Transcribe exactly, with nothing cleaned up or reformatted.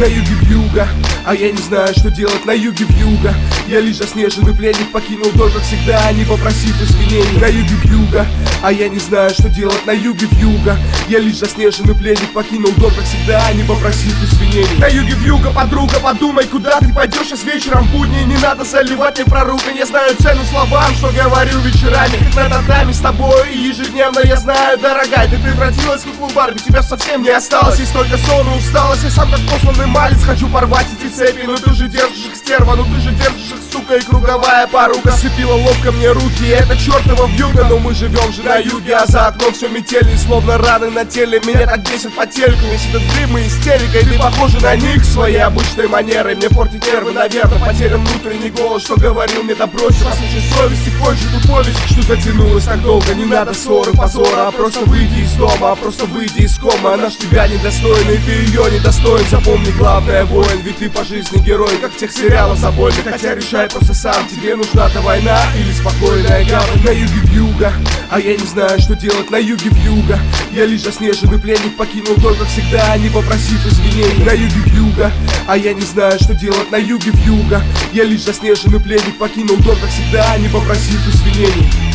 На юге вьюга, а я не знаю, что делать на юге вьюга. Я лишь заснеженный пленник, покинул дом, как всегда, не попросив извинений. На юге вьюга, а я не знаю, что делать на юге вьюга. Я лишь заснеженный пленник, покинул дом, как всегда, не попросив извинений. На юге вьюга, подруга, подумай, куда ты пойдешь, а с вечером будни. Не надо заливать мне про руку, я знаю цену словам, что говорю вечерами, как на татами с тобой. И ежедневно я знаю, дорогая, ты превратилась в куклу Барби, тебя совсем не осталось. Есть только сон и усталость, я сам как посланный малец. Хочу порвать эти цепи, но ты же держишь их, стерва, ну ты же держишь их, сука, и круговая порука сцепила ловко мне руки, это чертова вьюга. Но мы живем же на юге, а за окном все метели, словно раны на теле. Меня так бесит по телеку, весь этот грим и истерика, и ты похожа на них своей обычной манерой. Мне портит нервы, наверное, потерян внутренний голос, что говорил мне: да брось, послушай совесть и кончи ту повесть, что затянулась так долго. Не надо ссоры, позора, а просто выйди из дома, а просто выйди из кома. Она ж тебя недостойна, и ты ее недостоин. Запомни главное, воин, ведь ты по жизни герой, как в тех сериалах забойных. Хотя решай просто сам, тебе нужна-то война или спокойная гавань. На юге вьюга, а я не знаю, что делать на юге вьюга. Я лишь заснеженный пленник, покинул дом, как всегда, не попросив извинений. На юге вьюга, а я не знаю, что делать на юге вьюга. Я лишь заснеженный пленник, покинул дом, как всегда, не попросив извинений.